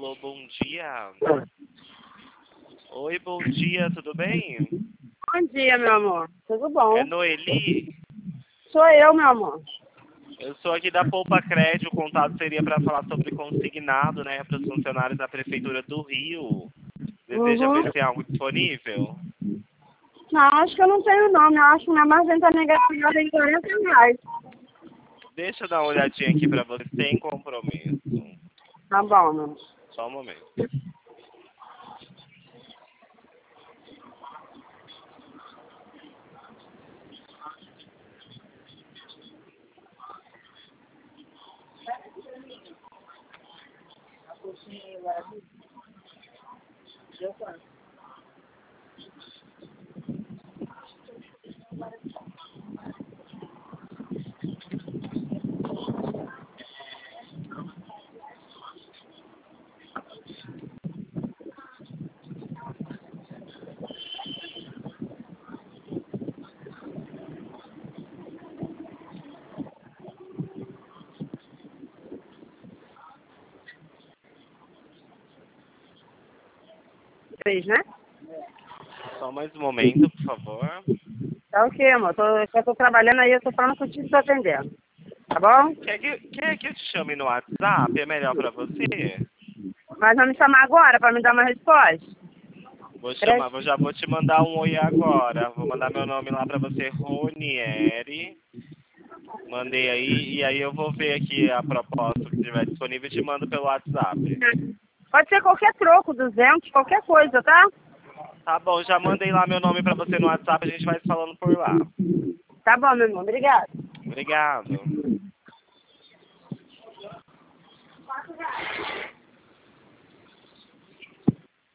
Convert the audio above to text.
Alô, bom dia. Oi, bom dia, tudo bem? Bom dia, meu amor. Tudo bom? É Noeli? Sou eu, meu amor. Eu sou aqui da Poupa Crédito. O contato seria para falar sobre consignado, né, para os funcionários da Prefeitura do Rio. Deseja ver se tem algo disponível? Não, acho que eu não tenho nome. Eu acho que minha margem negativa tem R$40. Deixa eu dar uma olhadinha aqui para você, sem compromisso. Tá bom, meu amor. Só um momento. Três, né? Só mais um momento, por favor. Tá ok, amor. Eu tô trabalhando aí, eu tô falando contigo e tô atendendo. Tá bom? Quer que eu te chame no WhatsApp? É melhor para você? Mas vai me chamar agora pra me dar uma resposta? Já vou te mandar um oi agora. Vou mandar meu nome lá para você, Ronieri. Mandei aí, e aí eu vou ver aqui a proposta que estiver disponível e te mando pelo WhatsApp. Pode ser qualquer troco, 200, qualquer coisa, tá? Tá bom, já mandei lá meu nome para você no WhatsApp, a gente vai se falando por lá. Tá bom, meu irmão. Obrigada. Obrigado.